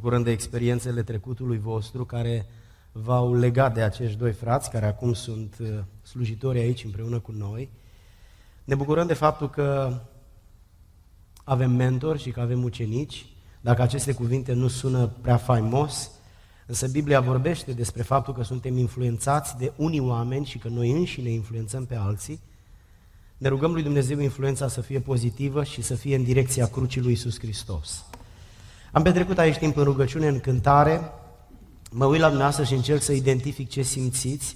bucurăm de experiențele trecutului vostru care v-au legat de acești doi frați care acum sunt slujitori aici împreună cu noi. Ne bucurăm de faptul că avem mentori și că avem ucenici. Dacă aceste cuvinte nu sună prea faimos, însă Biblia vorbește despre faptul că suntem influențați de unii oameni și că noi înșine influențăm pe alții. Ne rugăm lui Dumnezeu influența să fie pozitivă și să fie în direcția crucii lui Iisus Hristos. Am petrecut aici timp în rugăciune, în cântare, mă uit la dumneavoastră și încerc să identific ce simțiți.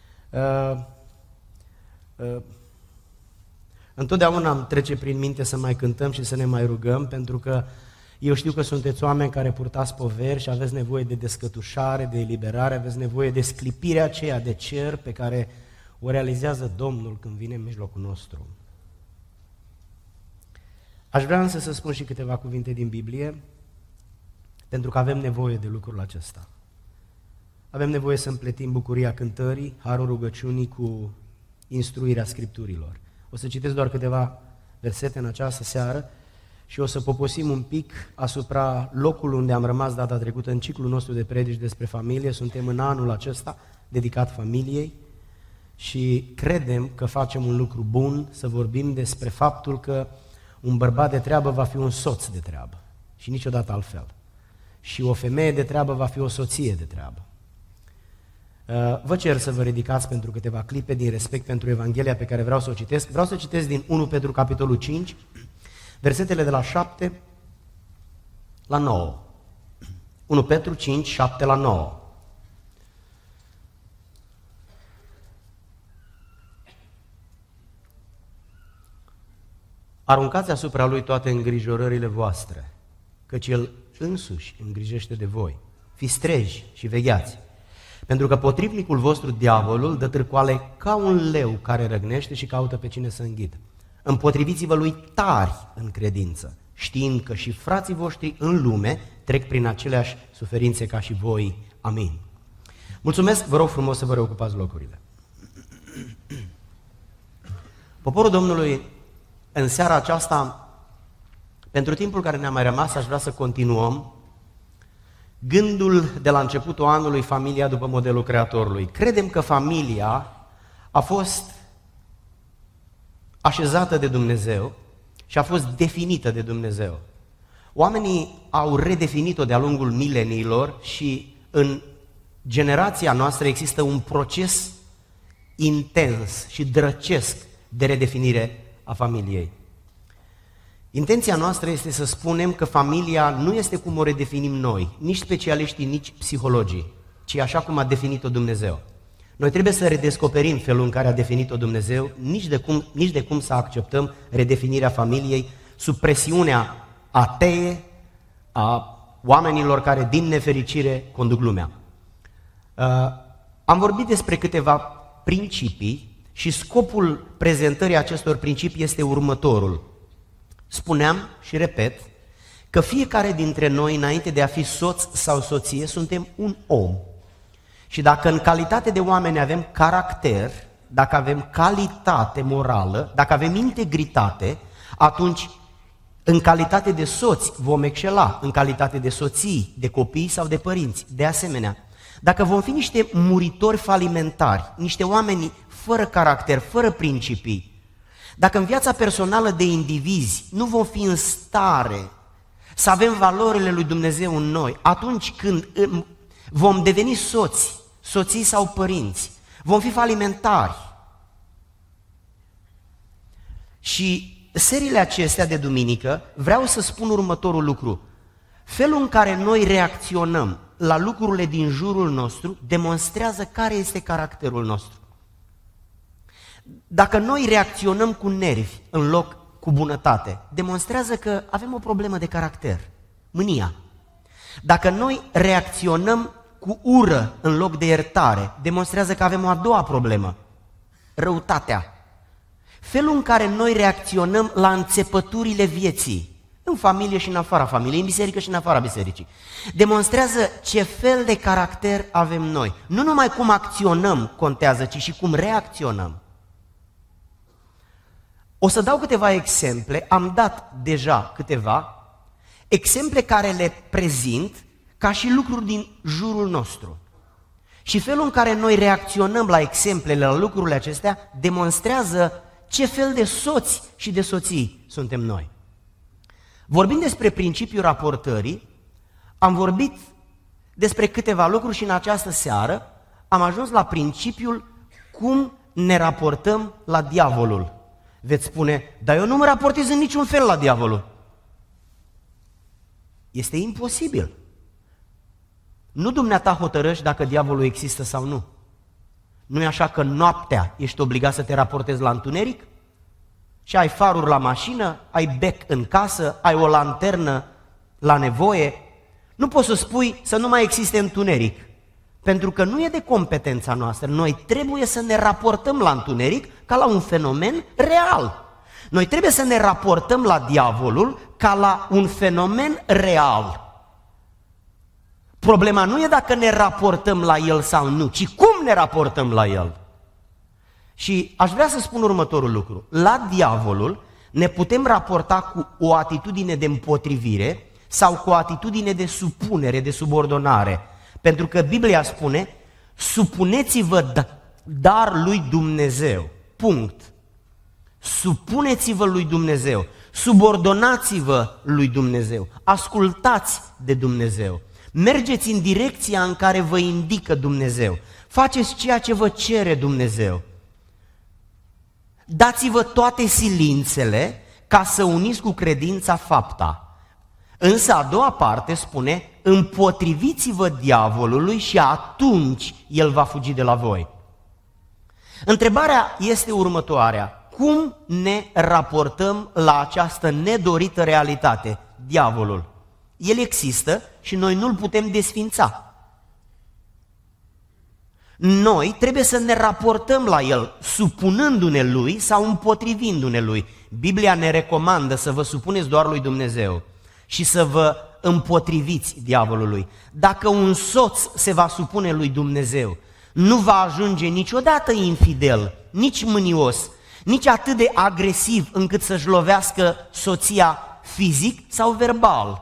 Întotdeauna îmi trece prin minte să mai cântăm și să ne mai rugăm, pentru că eu știu că sunteți oameni care purtați poveri și aveți nevoie de descătușare, de eliberare, aveți nevoie de sclipirea aceea de cer pe care o realizează Domnul când vine în mijlocul nostru. Aș vrea însă să spun și câteva cuvinte din Biblie, pentru că avem nevoie de lucrul acesta. Avem nevoie să împletim bucuria cântării, harul rugăciunii cu instruirea Scripturilor. O să citesc doar câteva versete în această seară și o să poposim un pic asupra locului unde am rămas data trecută în ciclul nostru de predici despre familie. Suntem în anul acesta dedicat familiei și credem că facem un lucru bun să vorbim despre faptul că un bărbat de treabă va fi un soț de treabă și niciodată altfel. Și o femeie de treabă va fi o soție de treabă. Vă cer să vă ridicați pentru câteva clipe din respect pentru Evanghelia pe care vreau să o citesc. Vreau să citesc din 1 Petru, capitolul 5, versetele de la 7 la 9. 1 Petru 5, 7 la 9. Aruncați asupra lui toate îngrijorările voastre, căci el însuși îngrijește de voi. Fiți treji și vegheați, pentru că potrivnicul vostru, diavolul, dă târcoale ca un leu care răgnește și caută pe cine să înghidă. Împotriviți-vă lui tari în credință, știind că și frații voștri în lume trec prin aceleași suferințe ca și voi. Amin. Mulțumesc, vă rog frumos să vă reocupați locurile. Poporul Domnului, în seara aceasta, pentru timpul care ne-a mai rămas, aș vrea să continuăm gândul de la începutul anului, familia după modelul Creatorului. Credem că familia a fost așezată de Dumnezeu și a fost definită de Dumnezeu. Oamenii au redefinit-o de-a lungul mileniilor și în generația noastră există un proces intens și drăcesc de redefinire a familiei. Intenția noastră este să spunem că familia nu este cum o redefinim noi, nici specialiștii, nici psihologii, ci așa cum a definit-o Dumnezeu. Noi trebuie să redescoperim felul în care a definit-o Dumnezeu, nici de cum să acceptăm redefinirea familiei sub presiunea atee a oamenilor care, din nefericire, conduc lumea. Am vorbit despre câteva principii și scopul prezentării acestor principii este următorul. Spuneam și repet că fiecare dintre noi, înainte de a fi soț sau soție, suntem un om. Și dacă în calitate de oameni avem caracter, dacă avem calitate morală, dacă avem integritate, atunci în calitate de soți vom excela, în calitate de soții, de copii sau de părinți. De asemenea, dacă vom fi niște muritori falimentari, niște oameni fără caracter, fără principii, dacă în viața personală de indivizi nu vom fi în stare să avem valorile lui Dumnezeu în noi, atunci când vom deveni soți, soții sau părinți, vom fi falimentari. Și seriile acestea de duminică vreau să spun următorul lucru. Felul în care noi reacționăm la lucrurile din jurul nostru demonstrează care este caracterul nostru. Dacă noi reacționăm cu nervi în loc cu bunătate, demonstrează că avem o problemă de caracter, mânia. Dacă noi reacționăm cu ură în loc de iertare, demonstrează că avem o a doua problemă, răutatea. Felul în care noi reacționăm la înțepăturile vieții, în familie și în afara familiei, în biserică și în afara bisericii, demonstrează ce fel de caracter avem noi. Nu numai cum acționăm contează, ci și cum reacționăm. O să dau câteva exemple, am dat deja câteva exemple care le prezint ca și lucruri din jurul nostru. Și felul în care noi reacționăm la exemplele, la lucrurile acestea, demonstrează ce fel de soți și de soții suntem noi. Vorbind despre principiul raportării, am vorbit despre câteva lucruri și în această seară am ajuns la principiul cum ne raportăm la diavolul. Veți spune, dar eu nu mă raportez în niciun fel la diavolul. Este imposibil. Nu dumneata hotărăști dacă diavolul există sau nu. Nu e așa că noaptea ești obligat să te raportezi la întuneric? Și ai faruri la mașină, ai bec în casă, ai o lanternă la nevoie. Nu poți să spui să nu mai existe întuneric, pentru că nu e de competența noastră. Noi trebuie să ne raportăm la întuneric ca la un fenomen real. Noi trebuie să ne raportăm la diavolul ca la un fenomen real. Problema nu e dacă ne raportăm la el sau nu, ci cum ne raportăm la el. Și aș vrea să spun următorul lucru. La diavolul ne putem raporta cu o atitudine de împotrivire sau cu o atitudine de supunere, de subordonare. Pentru că Biblia spune, supuneți-vă dar lui Dumnezeu. Punct. Supuneți-vă lui Dumnezeu. Subordonați-vă lui Dumnezeu. Ascultați de Dumnezeu. Mergeți în direcția în care vă indică Dumnezeu. Faceți ceea ce vă cere Dumnezeu. Dați-vă toate silințele ca să uniți cu credința fapta. Însă a doua parte spune, împotriviți-vă diavolului și atunci el va fugi de la voi. Întrebarea este următoarea. Cum ne raportăm la această nedorită realitate, diavolul? El există și noi nu-l putem desfința. Noi trebuie să ne raportăm la el, supunându-ne lui sau împotrivindu-ne lui. Biblia ne recomandă să vă supuneți doar lui Dumnezeu și să vă împotriviți diavolului. Dacă un soț se va supune lui Dumnezeu, nu va ajunge niciodată infidel, nici mânios, nici atât de agresiv încât să-și lovească soția fizic sau verbal.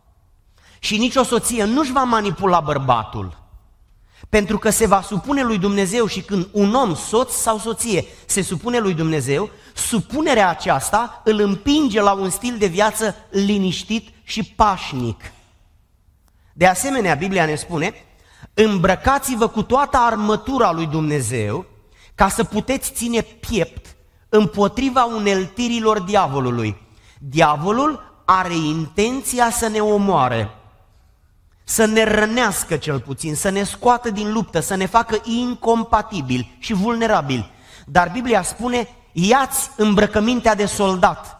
Și nici o soție nu-și va manipula bărbatul, pentru că se va supune lui Dumnezeu și când un om, soț sau soție, se supune lui Dumnezeu, supunerea aceasta îl împinge la un stil de viață liniștit și pașnic. De asemenea, Biblia ne spune, îmbrăcați-vă cu toată armătura lui Dumnezeu ca să puteți ține piept împotriva uneltirilor diavolului. Diavolul are intenția să ne omoare, să ne rănească cel puțin, să ne scoată din luptă, să ne facă incompatibili și vulnerabili. Dar Biblia spune, ia-ți îmbrăcămintea de soldat,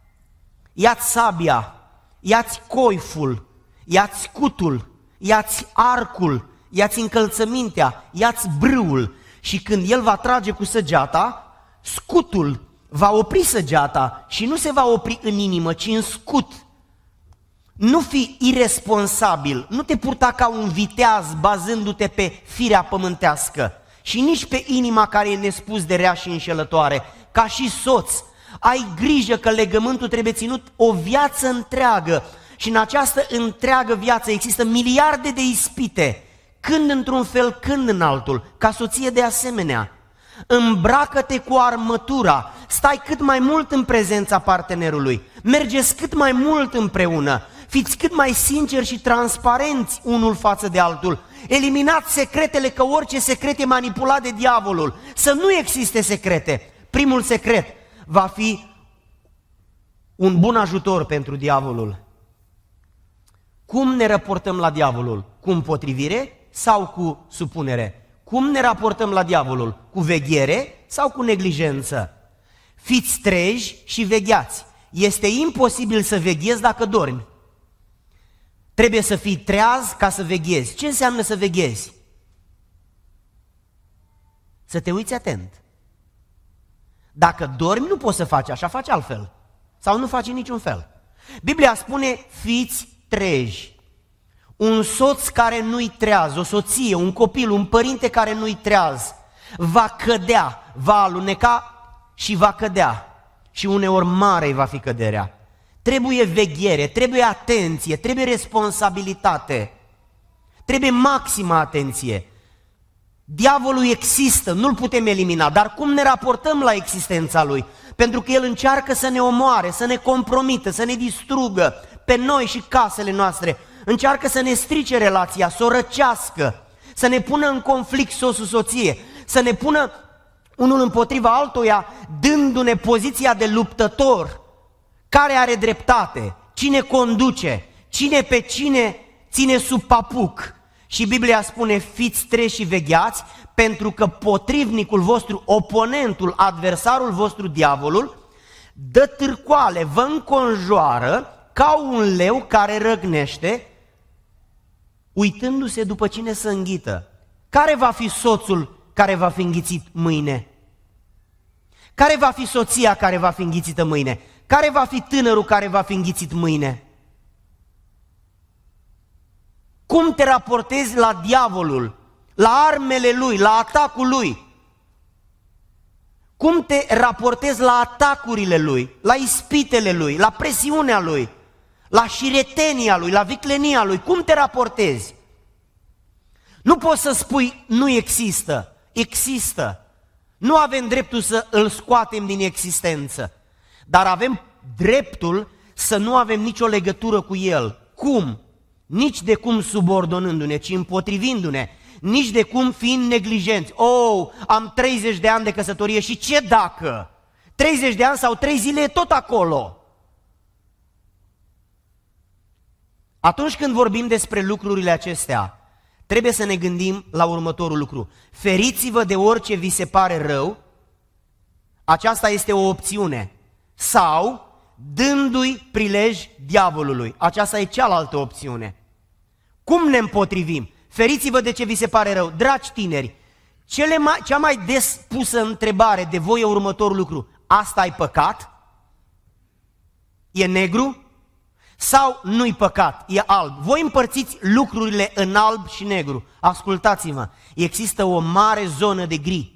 ia-ți sabia, ia-ți coiful, ia-ți scutul, ia-ți arcul, ia-ți încălțămintea, ia-ți brâul și când el va trage cu săgeata, scutul va opri săgeata și nu se va opri în inimă, ci în scut. Nu fi iresponsabil, nu te purta ca un viteaz bazându-te pe firea pământească și nici pe inima care e nespus de rea și înșelătoare. Ca și soț, ai grijă că legământul trebuie ținut o viață întreagă și în această întreagă viață există miliarde de ispite, când într-un fel, când în altul, ca soție de asemenea. Îmbracă-te cu armătura, stai cât mai mult în prezența partenerului, mergeți cât mai mult împreună, fiți cât mai sinceri și transparenți unul față de altul, eliminați secretele, că orice secret e manipulat de diavolul, să nu existe secrete. Primul secret va fi un bun ajutor pentru diavolul. Cum ne raportăm la diavolul? Cu împotrivire sau cu supunere? Cum ne raportăm la diavolul? Cu veghere sau cu neglijență? Fiți treji și vegheați. Este imposibil să veghezi dacă dormi. Trebuie să fii treaz ca să veghezi. Ce înseamnă să veghezi? Să te uiți atent. Dacă dormi, nu poți să faci așa, faci altfel. Sau nu faci în niciun fel. Biblia spune, fiți treji. Un soț care nu-i treaz, o soție, un copil, un părinte care nu-i treaz, va cădea, va aluneca și va cădea. Și uneori mare va fi căderea. Trebuie veghere, trebuie atenție, trebuie responsabilitate. trebuie maximă atenție. Diavolul există, nu-l putem elimina, dar cum ne raportăm la existența lui? Pentru că el încearcă să ne omoare, să ne compromită, să ne distrugă pe noi și casele noastre. Încearcă să ne strice relația, să o răcească, să ne pună în conflict soț-soție, să ne pună unul împotriva altuia, dându-ne poziția de luptător. Care are dreptate? Cine conduce? Cine pe cine ține sub papuc? Și Biblia spune, fiți treji și vegheați, pentru că potrivnicul vostru, oponentul, adversarul vostru, diavolul, dă târcoale, vă înconjoară ca un leu care răgnește, uitându-se după cine să înghită. Care va fi soțul care va fi înghițit mâine? Care va fi soția care va fi înghițită mâine? Care va fi tânărul care va fi înghițit mâine? Cum te raportezi la diavolul, la armele lui, la atacul lui? Cum te raportezi la atacurile lui, la ispitele lui, la presiunea lui, la șiretenia lui, la viclenia lui? Cum te raportezi? Nu poți să spui nu există, există. Nu avem dreptul să îl scoatem din existență, dar avem dreptul să nu avem nicio legătură cu el. Cum? Nici de cum subordonându-ne, ci împotrivindu-ne, nici de cum fiind neglijenți. Am 30 de ani de căsătorie și ce dacă? 30 de ani sau 3 zile e tot acolo. Atunci când vorbim despre lucrurile acestea, trebuie să ne gândim la următorul lucru. Feriți-vă de orice vi se pare rău, aceasta este o opțiune, sau dându-i prilej diavolului, aceasta e cealaltă opțiune. Cum ne împotrivim? Feriți-vă de ce vi se pare rău. Dragi tineri, cea mai des pusă întrebare de voi e următorul lucru. Asta e păcat? E negru? Sau nu-i păcat? E alb? Voi împărțiți lucrurile în alb și negru. Ascultați-mă, există o mare zonă de gri.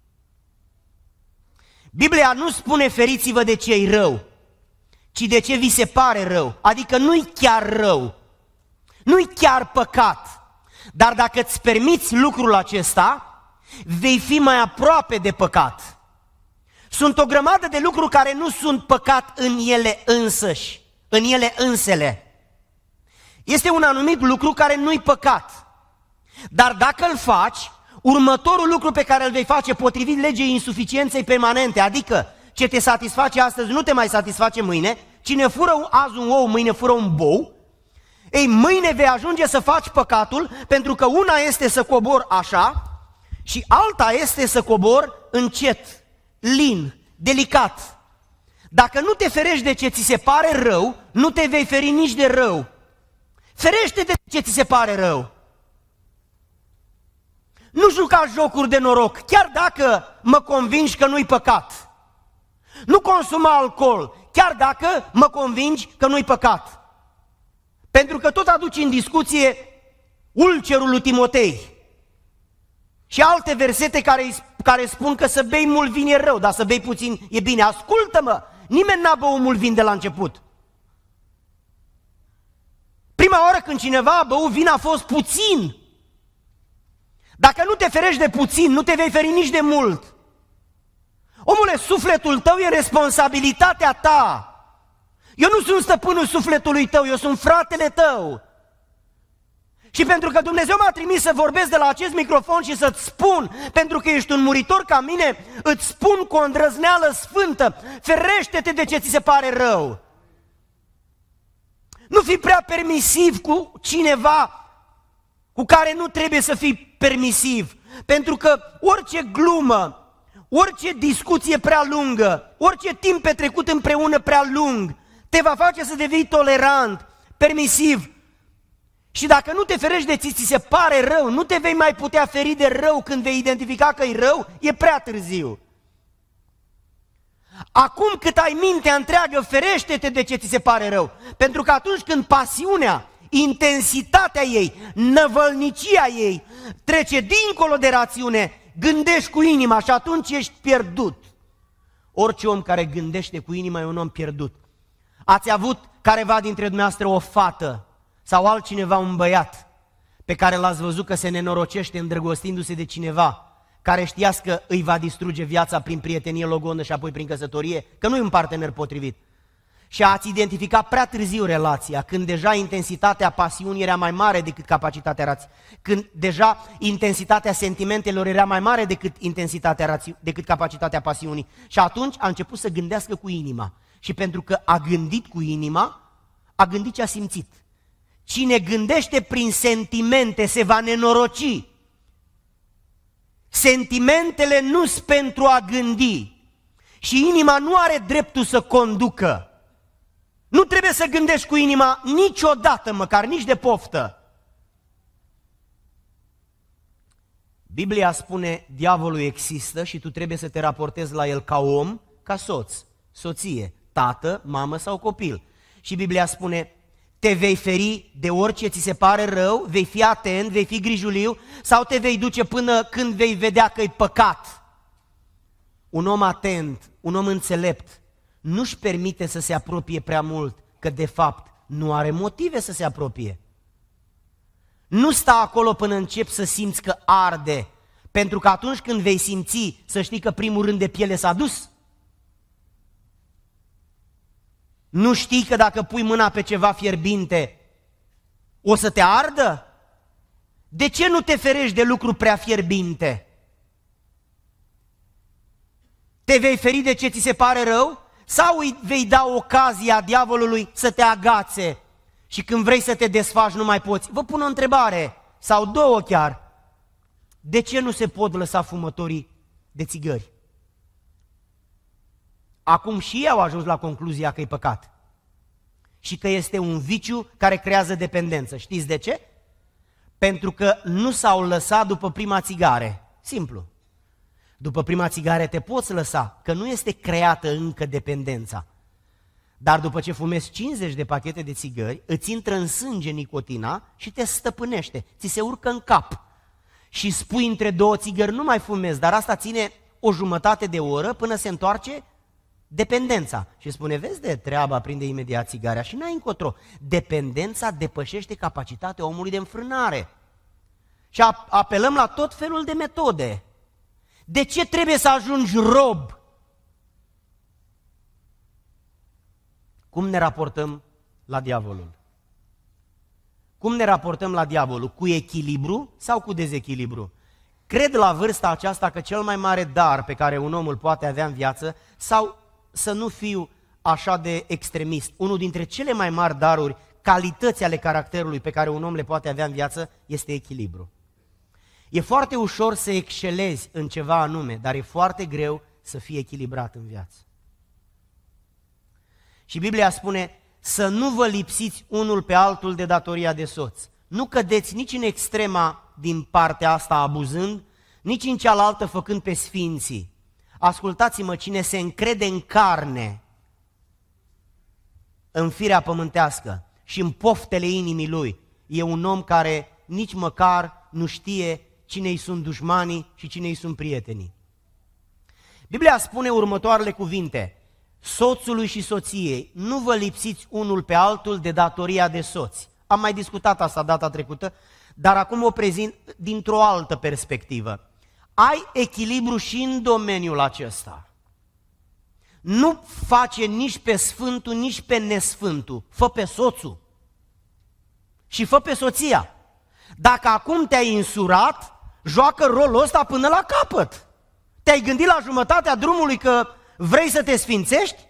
Biblia nu spune feriți-vă de ce-i rău, ci de ce vi se pare rău. Adică nu-i chiar rău, nu-i chiar păcat. Dar dacă îți permiți lucrul acesta, vei fi mai aproape de păcat. Sunt o grămadă de lucruri care nu sunt păcat în ele însăși, în ele însele. Este un anumit lucru care nu-i păcat. Dar dacă îl faci, următorul lucru pe care îl vei face potrivit legii insuficienței permanente, adică ce te satisface astăzi nu te mai satisface mâine, cine fură azi un ou, mâine fură un bou, ei, mâine vei ajunge să faci păcatul, pentru că una este să cobor așa și alta este să cobor încet, lin, delicat. Dacă nu te ferești de ce ți se pare rău, nu te vei feri nici de rău. Ferește de ce ți se pare rău. Nu juca jocuri de noroc, chiar dacă mă convingi că nu-i păcat. Nu consuma alcool, chiar dacă mă convingi că nu-i păcat. Pentru că tot aduci în discuție ulcerul lui Timotei și alte versete care spun că să bei mult vin e rău, dar să bei puțin e bine. Ascultă-mă, nimeni n-a băut mult vin de la început. Prima oară când cineva a băut vin a fost puțin. Dacă nu te ferești de puțin, nu te vei feri nici de mult. Omule, sufletul tău e responsabilitatea ta. Eu nu sunt stăpânul sufletului tău, eu sunt fratele tău. Și pentru că Dumnezeu m-a trimis să vorbesc de la acest microfon și să-ți spun, pentru că ești un muritor ca mine, îți spun cu o îndrăzneală sfântă, ferește-te de ce ți se pare rău. Nu fi prea permisiv cu cineva cu care nu trebuie să fii permisiv, pentru că orice glumă, orice discuție prea lungă, orice timp petrecut împreună prea lung, te va face să devii tolerant, permisiv. Și dacă nu te ferești de ți se pare rău, nu te vei mai putea feri de rău când vei identifica că e rău, e prea târziu. Acum cât ai mintea întreagă, ferește-te de ce ți se pare rău, pentru că atunci când pasiunea, intensitatea ei, năvălnicia ei trece dincolo de rațiune, gândești cu inima și atunci ești pierdut. Orice om care gândește cu inima e un om pierdut. Ați avut careva dintre dumneavoastră o fată sau altcineva un băiat pe care l-ați văzut că se nenorocește îndrăgostindu-se de cineva, care știați că îi va distruge viața prin prietenie logodnă și apoi prin căsătorie, că nu e un partener potrivit. Și ați identificat prea târziu relația, când deja intensitatea pasiunii era mai mare decât capacitatea rației, când deja intensitatea sentimentelor era mai mare decât capacitatea pasiunii. Și atunci a început să gândească cu inima. Și pentru că a gândit cu inima, a gândit ce a simțit. Cine gândește prin sentimente se va nenoroci. Sentimentele nu sunt pentru a gândi și inima nu are dreptul să conducă. Nu trebuie să gândești cu inima niciodată, măcar nici de poftă. Biblia spune, diavolul există și tu trebuie să te raportezi la el ca om, ca soț, soție, tată, mamă sau copil. Și Biblia spune, te vei feri de orice ți se pare rău, vei fi atent, vei fi grijuliu sau te vei duce până când vei vedea că e păcat. Un om atent, un om înțelept, nu-și permite să se apropie prea mult, că de fapt nu are motive să se apropie. Nu sta acolo până începi să simți că arde, pentru că atunci când vei simți, să știi că primul rând de piele s-a dus. Nu știi că dacă pui mâna pe ceva fierbinte, o să te ardă? De ce nu te ferești de lucru prea fierbinte? Te vei feri de ce ți se pare rău? Sau îi vei da ocazia diavolului să te agațe și când vrei să te desfaci nu mai poți? Vă pun o întrebare, sau două chiar. De ce nu se pot lăsa fumătorii de țigări? Acum și ei au ajuns la concluzia că e păcat și că este un viciu care creează dependență. Știți de ce? Pentru că nu s-au lăsat după prima țigare. Simplu. După prima țigare te poți lăsa, că nu este creată încă dependența. Dar după ce fumezi 50 de pachete de țigări, îți intră în sânge nicotina și te stăpânește, ți se urcă în cap. Și spui între două țigări, nu mai fumezi, dar asta ține o jumătate de oră până se întoarce dependența. Și spune, vezi de treaba, prinde imediat țigarea și n-ai încotro. Dependența depășește capacitatea omului de înfrânare. Și apelăm la tot felul de metode. De ce trebuie să ajungi rob? Cum ne raportăm la diavolul? Cum ne raportăm la diavolul? Cu echilibru sau cu dezechilibru? Cred la vârsta aceasta că cel mai mare dar pe care un om îl poate avea în viață, sau să nu fiu așa de extremist, unul dintre cele mai mari daruri, calități ale caracterului pe care un om le poate avea în viață, este echilibru. E foarte ușor să excelezi în ceva anume, dar e foarte greu să fii echilibrat în viață. Și Biblia spune să nu vă lipsiți unul pe altul de datoria de soț. Nu cădeți nici în extrema din partea asta abuzând, nici în cealaltă făcând pe sfinții. Ascultați-mă, cine se încrede în carne, în firea pământească și în poftele inimii lui, e un om care nici măcar nu știe cine îi sunt dușmanii și cine îi sunt prietenii. Biblia spune următoarele cuvinte: soțului și soției, nu vă lipsiți unul pe altul de datoria de soți. Am mai discutat asta data trecută, dar acum o prezint dintr-o altă perspectivă. Ai echilibru și în domeniul acesta. Nu face nici pe sfântul, nici pe nesfântul. Fă pe soțul și fă pe soția. Dacă acum te-ai însurat, joacă rolul ăsta până la capăt. Te-ai gândit la jumătatea drumului că vrei să te sfințești?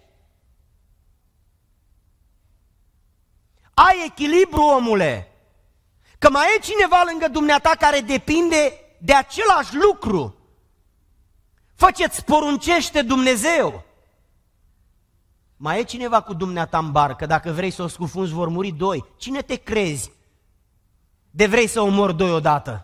Ai echilibru, omule, că mai e cineva lângă dumneata care depinde de același lucru. Fă ce-ți poruncește Dumnezeu. Mai e cineva cu dumneata în barcă, dacă vrei să o scufunzi vor muri doi. Cine te crezi de vrei să omori doi odată?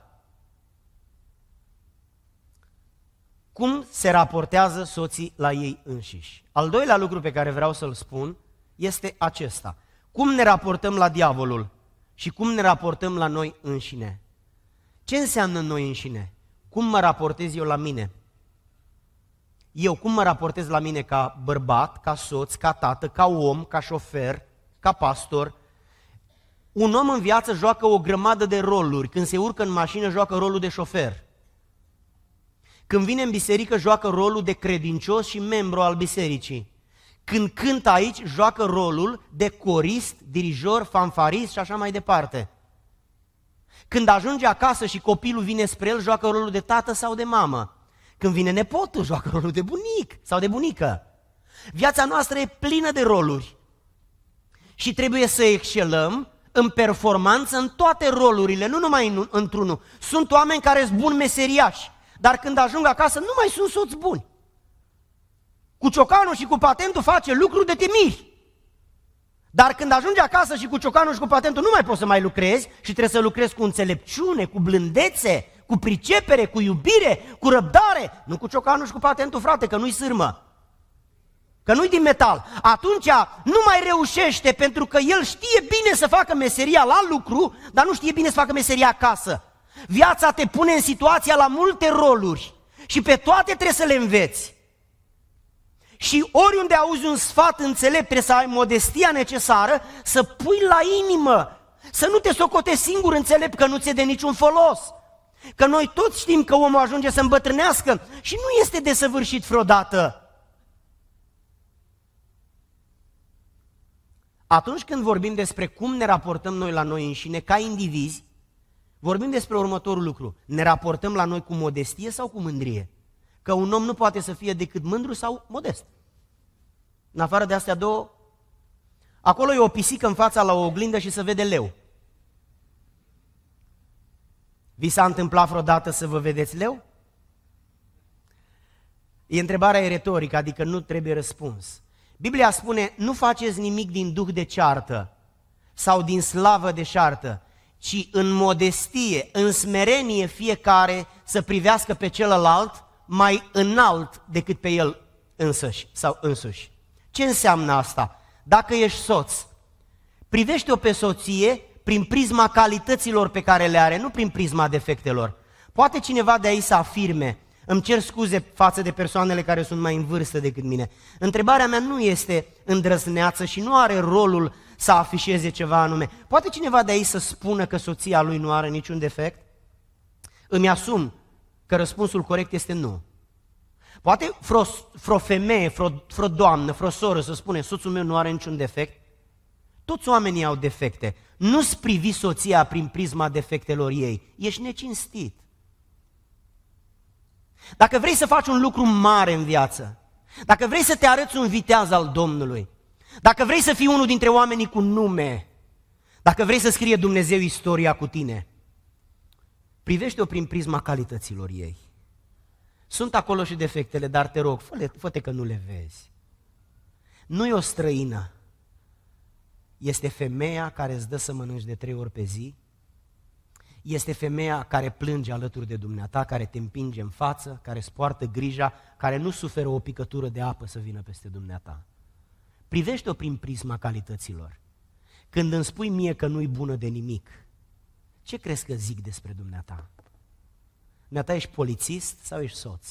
Cum se raportează soții la ei înșiși? Al doilea lucru pe care vreau să-l spun este acesta. Cum ne raportăm la diavolul și cum ne raportăm la noi înșine? Ce înseamnă noi înșine? Cum mă raportez eu la mine? Eu cum mă raportez la mine ca bărbat, ca soț, ca tată, ca om, ca șofer, ca pastor? Un om în viață joacă o grămadă de roluri. Când se urcă în mașină, joacă rolul de șofer. Când vine în biserică, joacă rolul de credincios și membru al bisericii. Când cântă aici, joacă rolul de corist, dirijor, fanfarist și așa mai departe. Când ajunge acasă și copilul vine spre el, joacă rolul de tată sau de mamă. Când vine nepotul, joacă rolul de bunic sau de bunică. Viața noastră e plină de roluri și trebuie să excelăm în performanță în toate rolurile, nu numai într-unul. Sunt oameni care sunt buni meseriași, dar când ajung acasă nu mai sunt soți buni. Cu ciocanul și cu patentul face lucruri de te miri. Dar când ajungi acasă și cu ciocanul și cu patentul nu mai poți să mai lucrezi și trebuie să lucrezi cu înțelepciune, cu blândețe, cu pricepere, cu iubire, cu răbdare. Nu cu ciocanul și cu patentul, frate, că nu-i sârmă, că nu-i din metal. Atunci nu mai reușește pentru că el știe bine să facă meseria la lucru, dar nu știe bine să facă meseria acasă. Viața te pune în situația la multe roluri și pe toate trebuie să le înveți. Și oriunde auzi un sfat înțelept, trebuie să ai modestia necesară, să pui la inimă, să nu te socotești singur înțelept, că nu ți-e de niciun folos. Că noi toți știm că omul ajunge să îmbătrânească și nu este desăvârșit vreodată. Atunci când vorbim despre cum ne raportăm noi la noi înșine, ca indivizi, vorbim despre următorul lucru. Ne raportăm la noi cu modestie sau cu mândrie? Că un om nu poate să fie decât mândru sau modest. În afară de astea două, acolo e o pisică în fața la o oglindă și se vede leu. Vi s-a întâmplat vreodată să vă vedeți leu? Întrebarea e retorică, adică nu trebuie răspuns. Biblia spune, nu faceți nimic din duh de ceartă sau din slavă de șartă, ci în modestie, în smerenie fiecare să privească pe celălalt mai înalt decât pe el însăși sau însuși. Ce înseamnă asta? Dacă ești soț, privește-o pe soție prin prisma calităților pe care le are, nu prin prisma defectelor. Poate cineva de aici să afirme, îmi cer scuze față de persoanele care sunt mai în vârstă decât mine, întrebarea mea nu este îndrăzneață și nu are rolul să afișeze ceva anume. Poate cineva de aici să spună că soția lui nu are niciun defect? Îmi asum că răspunsul corect este nu. Poate vreo femeie, vreo doamnă, vreo soră să spune, soțul meu nu are niciun defect? Toți oamenii au defecte. Nu-ți privi soția prin prisma defectelor ei. Ești necinstit. Dacă vrei să faci un lucru mare în viață, dacă vrei să te arăți un viteaz al Domnului, dacă vrei să fii unul dintre oamenii cu nume, dacă vrei să scrie Dumnezeu istoria cu tine, privește-o prin prisma calităților ei. Sunt acolo și defectele, dar te rog, fă-te că nu le vezi. Nu e o străină, este femeia care îți dă să mănânci de 3 ori pe zi, este femeia care plânge alături de dumneata, care te împinge în față, care îți poartă grija, care nu suferă o picătură de apă să vină peste dumneata. Privește-o prin prisma calităților. Când îmi spui mie că nu-i bună de nimic, ce crezi că zic despre dumneata? Dumneata ești polițist sau ești soț?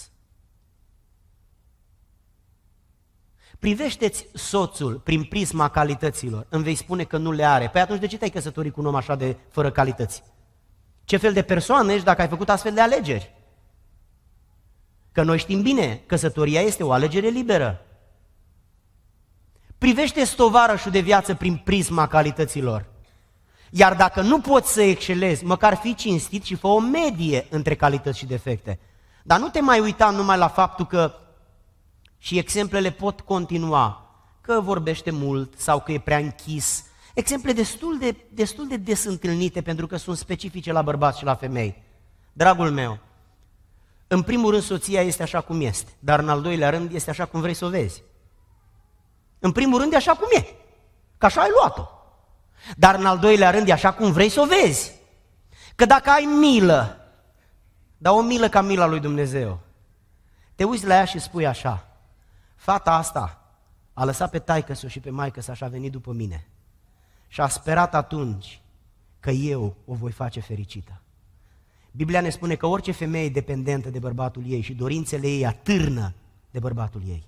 Privește-ți soțul prin prisma calităților, îmi vei spune că nu le are. Păi atunci de ce te-ai căsătorit cu un om așa de fără calități? Ce fel de persoană ești dacă ai făcut astfel de alegeri? Că noi știm bine, căsătoria este o alegere liberă. Privește-ți tovarășul de viață prin prisma calităților. Iar dacă nu poți să excelezi, măcar fii cinstit și fă o medie între calități și defecte. Dar nu te mai uita numai la faptul că, și exemplele pot continua, că vorbește mult sau că e prea închis. Exemple destul de des întâlnite pentru că sunt specifice la bărbați și la femei. Dragul meu, în primul rând soția este așa cum este, dar în al doilea rând este așa cum vrei să o vezi. În primul rând e așa cum e, că așa ai luat-o. Dar în al doilea rând e așa cum vrei să o vezi. Că dacă ai milă, dar o milă ca mila lui Dumnezeu, te uiți la ea și spui așa, fata asta a lăsat pe taică-s-o și pe maică-s și a venit după mine și a sperat atunci că eu o voi face fericită. Biblia ne spune că orice femeie e dependentă de bărbatul ei și dorințele ei atârnă de bărbatul ei.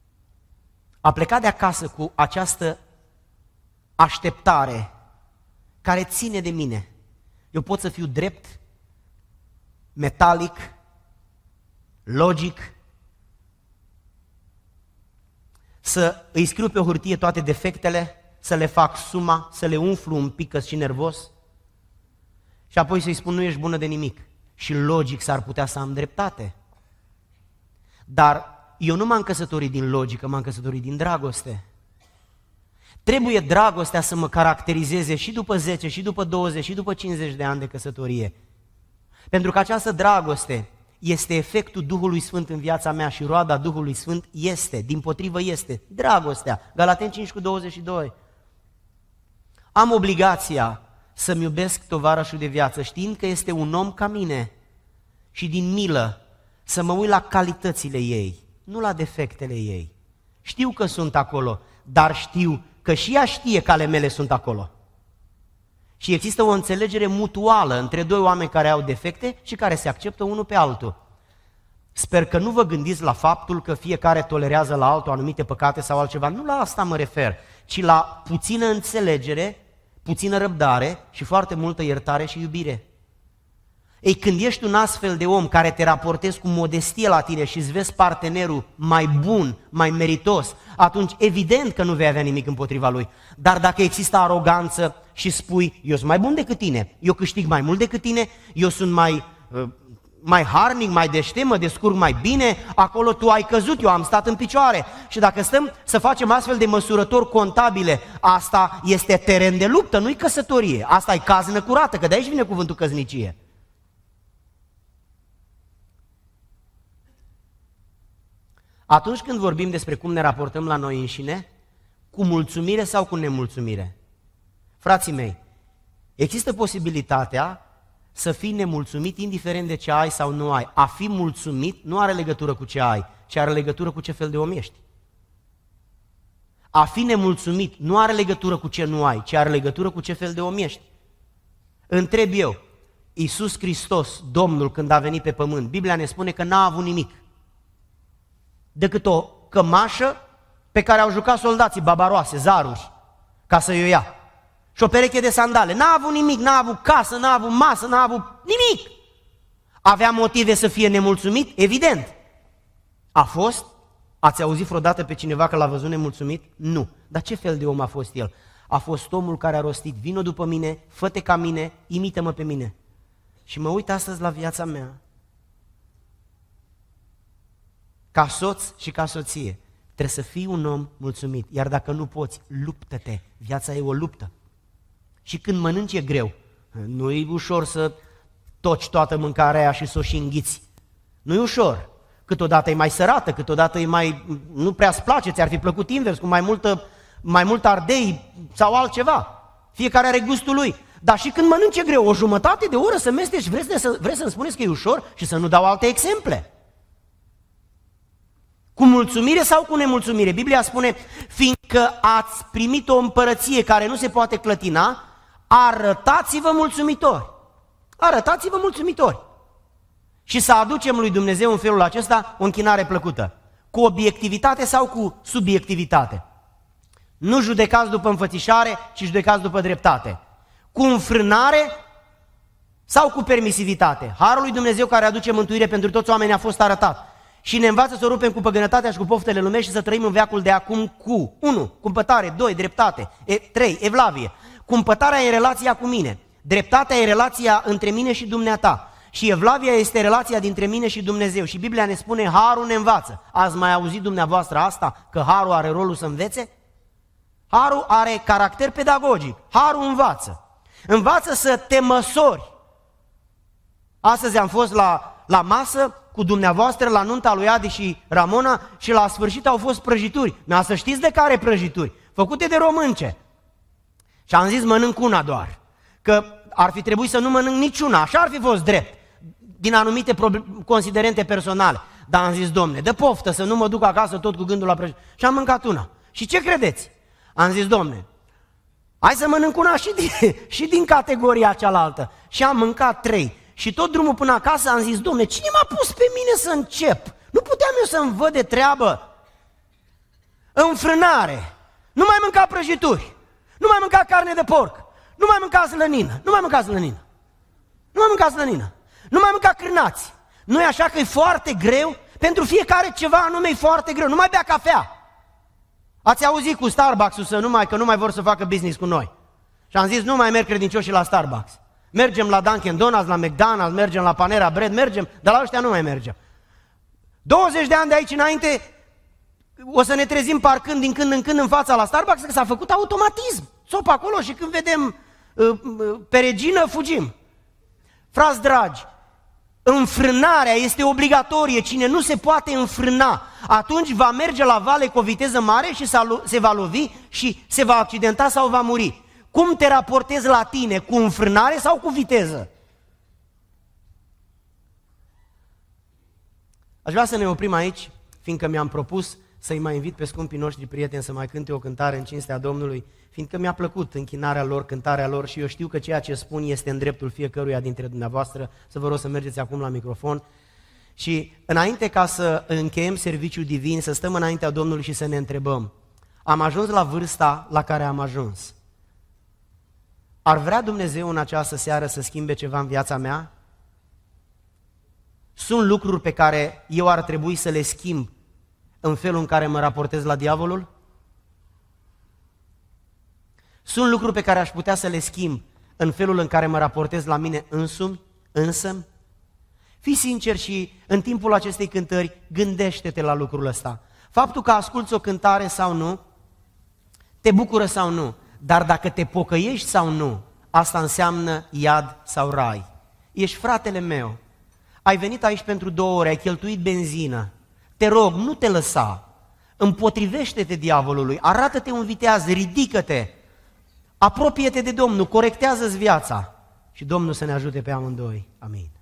A plecat de acasă cu această așteptare care ține de mine. Eu pot să fiu drept, metalic, logic, să îi scriu pe o hârtie toate defectele, să le fac suma, să le umflu un pic și nervos și apoi să-i spun nu ești bună de nimic. Și logic s-ar putea să am dreptate. Dar eu nu m-am căsătorit din logică, m-am căsătorit din dragoste. Trebuie dragostea să mă caracterizeze și după 10, și după 20, și după 50 de ani de căsătorie. Pentru că această dragoste este efectul Duhului Sfânt în viața mea și roada Duhului Sfânt este, dimpotrivă este, dragostea. Galateni 5:22. Am obligația să-mi iubesc tovarășul de viață, știind că este un om ca mine și din milă să mă uit la calitățile ei, nu la defectele ei. Știu că sunt acolo, dar știu că și ea știe că ale mele sunt acolo. Și există o înțelegere mutuală între doi oameni care au defecte și care se acceptă unul pe altul. Sper că nu vă gândiți la faptul că fiecare tolerează la altul anumite păcate sau altceva. Nu la asta mă refer, ci la puțină înțelegere, puțină răbdare și foarte multă iertare și iubire. Ei, când ești un astfel de om care te raportezi cu modestie la tine și îți vezi partenerul mai bun, mai meritos, atunci evident că nu vei avea nimic împotriva lui. Dar dacă există aroganță și spui, eu sunt mai bun decât tine, eu câștig mai mult decât tine, eu sunt mai harnic, mai deștept, mă descurc mai bine, acolo tu ai căzut, eu am stat în picioare. Și dacă stăm să facem astfel de măsurători contabile, asta este teren de luptă, nu-i căsătorie, asta e caznă curată, că de aici vine cuvântul căsnicie. Atunci când vorbim despre cum ne raportăm la noi înșine, cu mulțumire sau cu nemulțumire? Frații mei, există posibilitatea să fii nemulțumit indiferent de ce ai sau nu ai. A fi mulțumit nu are legătură cu ce ai, ci are legătură cu ce fel de om ești. A fi nemulțumit nu are legătură cu ce nu ai, ci are legătură cu ce fel de om ești. Întreb eu, Iisus Hristos, Domnul, când a venit pe pământ, Biblia ne spune că n-a avut nimic decât o cămașă pe care au jucat soldații babaroase, zaruri, ca să-i o ia. Și o pereche de sandale. N-a avut nimic, n-a avut casă, n-a avut masă, n-a avut nimic. Avea motive să fie nemulțumit? Evident. A fost? Ați auzit vreodată pe cineva că l-a văzut nemulțumit? Nu. Dar ce fel de om a fost el? A fost omul care a rostit, vino după mine, fă-te ca mine, imită-mă pe mine. Și mă uit astăzi la viața mea, ca soț și ca soție, trebuie să fii un om mulțumit. Iar dacă nu poți, luptă-te. Viața e o luptă. Și când mănânci e greu. Nu e ușor să toci toată mâncarea aia și să o și înghiți. Nu e ușor. Câteodată e mai sărată, câteodată e mai... nu prea-ți place, ți-ar fi plăcut invers, cu mai mult ardei sau altceva. Fiecare are gustul lui. Dar și când mănânci e greu, o jumătate de oră să mesteci, vreți să-mi spuneți că e ușor și să nu dau alte exemple. Cu mulțumire sau cu nemulțumire? Biblia spune, fiindcă ați primit o împărăție care nu se poate clătina, arătați-vă mulțumitori. Arătați-vă mulțumitori. Și să aducem lui Dumnezeu în felul acesta o închinare plăcută. Cu obiectivitate sau cu subiectivitate? Nu judecați după înfățișare, ci judecați după dreptate. Cu înfrânare sau cu permisivitate? Harul lui Dumnezeu care aduce mântuire pentru toți oamenii a fost arătat. Și ne învață să o rupem cu păgânătatea și cu poftele lumești și să trăim în veacul de acum cu 1. Cumpătare, 2. Dreptate, 3. Evlavie. Cumpătarea e în relația cu mine, dreptatea e relația între mine și dumneata și evlavia este relația dintre mine și Dumnezeu. Și Biblia ne spune, harul ne învață. Ați mai auzit dumneavoastră asta, că harul are rolul să învețe? Harul are caracter pedagogic, harul învață. Învață să te măsori. Astăzi am fost la masă cu dumneavoastră la nunta lui Adi și Ramona și la sfârșit au fost prăjituri. Dar să știți de care prăjituri? Făcute de românce. Și am zis mănânc una doar, că ar fi trebuit să nu mănânc niciuna, așa ar fi fost drept, din anumite considerente personale. Dar am zis, Domne, dă poftă să nu mă duc acasă tot cu gândul la prăjituri. Și am mâncat una. Și ce credeți? Am zis, Domne, hai să mănânc una și din categoria cealaltă. Și am mâncat 3. Și tot drumul până acasă am zis, Domne, cine m-a pus pe mine să încep? Nu puteam eu să-mi văd de treabă. Înfrânare. Nu mai mânca prăjituri. Nu mai mânca carne de porc. nu mai mânca slănină, nu mai mânca slănină, nu mai mânca slănină, nu mai mânca cârnați. Nu e așa că e foarte greu? Pentru fiecare ceva anume e foarte greu, nu mai bea cafea. Ați auzit cu Starbucks-ul că nu mai vor să facă business cu noi. Și am zis, nu mai merg credincioșii la Starbucks. Mergem la Dunkin' Donuts, la McDonald's, mergem la Panera Bread, mergem, dar la ăștia nu mai mergem. 20 de ani de aici înainte o să ne trezim parcând din când în când în fața la Starbucks, că s-a făcut automatism. Sop acolo și când vedem pe regină, fugim. Frați dragi, înfrânarea este obligatorie. Cine nu se poate înfrâna, atunci va merge la vale cu o viteză mare și se va lovi și se va accidenta sau va muri. Cum te raportezi la tine? Cu înfrânare sau cu viteză? Aș vrea să ne oprim aici, fiindcă mi-am propus să-i mai invit pe scumpii noștri prieteni să mai cânte o cântare în cinstea Domnului, fiindcă mi-a plăcut închinarea lor, cântarea lor și eu știu că ceea ce spun este în dreptul fiecăruia dintre dumneavoastră. Să vă rog să mergeți acum la microfon și înainte ca să încheiem serviciul divin, să stăm înaintea Domnului și să ne întrebăm: am ajuns la vârsta la care am ajuns? Ar vrea Dumnezeu în această seară să schimbe ceva în viața mea? Sunt lucruri pe care eu ar trebui să le schimb în felul în care mă raportez la diavolul? Sunt lucruri pe care aș putea să le schimb în felul în care mă raportez la mine însă? Fii sincer și în timpul acestei cântări gândește-te la lucrul ăsta. Faptul că asculți o cântare sau nu, te bucură sau nu, dar dacă te pocăiești sau nu, asta înseamnă iad sau rai. Ești fratele meu, ai venit aici pentru 2 ore, ai cheltuit benzină, te rog, nu te lăsa, împotrivește-te diavolului, arată-te un viteaz, ridică-te, apropie-te de Domnul, corectează-ți viața și Domnul să ne ajute pe amândoi. Amin.